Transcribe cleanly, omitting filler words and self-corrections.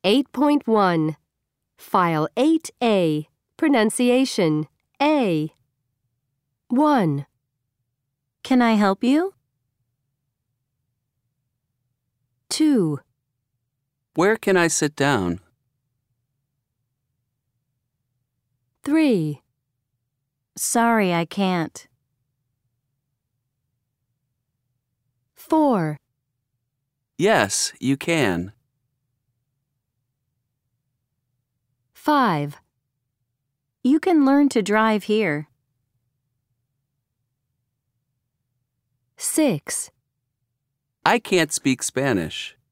8.1. File 8A. Pronunciation. A. 1. Can I help you? 2. Where can I sit down? 3. Sorry, I can't. 4. Yes, you can. 5. You can learn to drive here. 6. I can't speak Spanish.